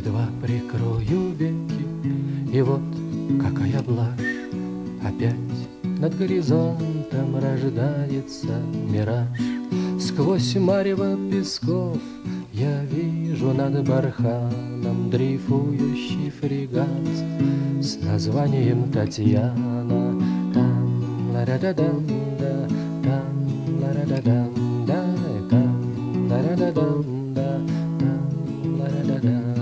Едва прикрою веки, и вот какая блажь. Опять над горизонтом рождается мираж. Сквозь марево песков я вижу над барханом дрейфующий фрегат с названием Татьяна. Там ла-да-да-дам-да, там ла-да-да-дам-да, там ла-да-да-дам-да, там ла-да-да-дам.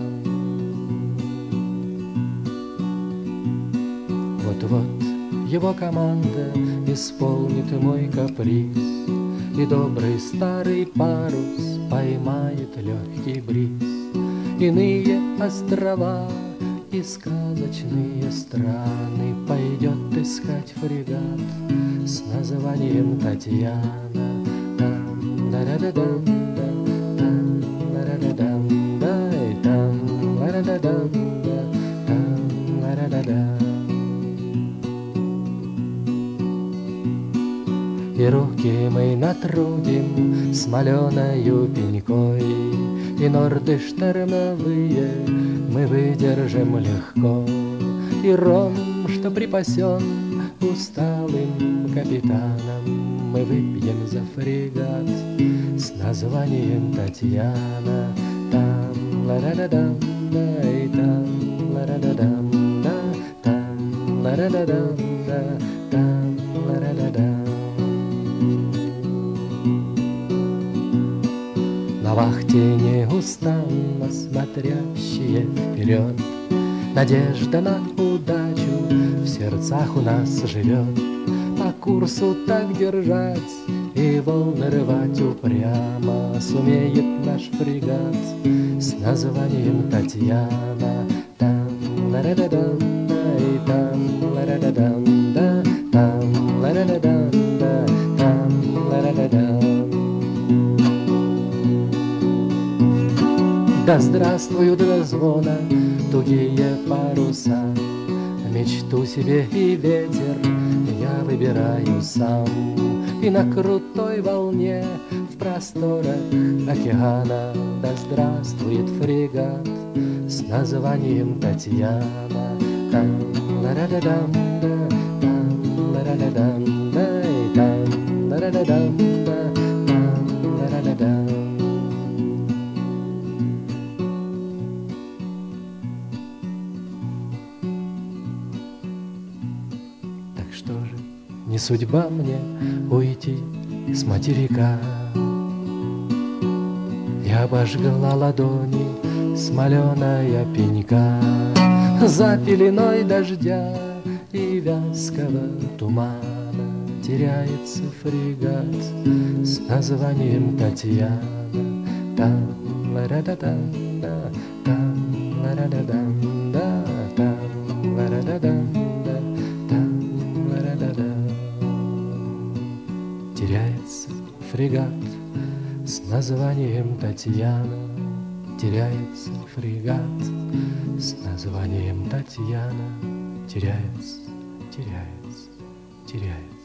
Вот-вот его команда исполнит мой каприз, и добрый старый парус поймает легкий бриз. Иные острова и сказочные страны пойдет искать фрегат с названием Татьяна. Там ла-да-да-дам-да, там ла-да-да-дам-да, и там ла-да-да-дам-да, там ла-да-да-дам. И руки мы натрудим смоленою пенькой, и норды штормовые мы выдержим легко. И ром, что припасен усталым капитаном, мы выпьем за фрегат с названием Татьяна. Там ла-да-да-дам-да, и там ла-да-да-дам-да, там ла-да-да-дам-да, там ла-да-да-дам. На вахте неустанно смотрящие вперед, надежда на удачу в сердцах у нас живет. По курсу так держать и волны рвать упрямо сумеет наш фрегат с названием Татьяна. Там ла-да-да-дам-да, и там ла-да-да-дам-да, там ла-да-да-дам-да, там ла-да-да-дам. Да здравствуют до звона тугие паруса, мечту себе и ветер я выбираю сам. И на крутой волне в просторах океана да здравствует фрегат с названием Татьяна. Там ла-да-да-дам-да, там ла-да-да-дам-да, и там ла-да-да-дам-да, там ла-да-да-дам. Что же, не судьба мне уйти с материка? Я обожгла ладони смоленая пенька. За пеленой дождя и вязкого тумана теряется фрегат с названием Татьяна. Там ла-да-да-дам-да, там ла-да-да-дам-да, там ла-да-да-дам-да, там ла-да-да-дам. Теряется фрегат с названием Татьяна. Теряется фрегат с названием Татьяна. Теряется, теряется, теряется.